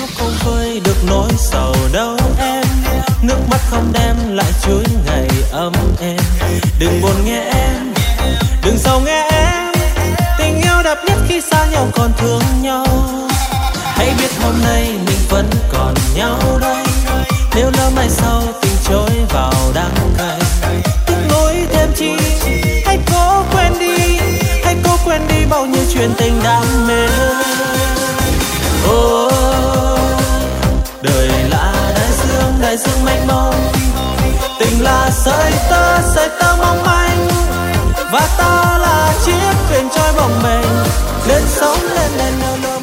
không vơi được nỗi sầu đâu em, nước mắt không đem lại chuỗi ngày ấm êm. Đừng buồn nghe em, đừng sầu nghe em, tình yêu đẹp nhất khi xa nhau còn thương nhau. Hãy biết hôm nay mình vẫn còn nhau đây, nếu lỡ mai sau tình trôi vào đắng cay. Tiếc nuối thêm chi, hãy cố quên đi, hãy cố quên đi bao nhiêu chuyện tình đam mê. Đời là đại dương mênh mông, tình là sợi tơ mong manh, và ta là chiếc thuyền trôi bồng bềnh lên sóng lên nở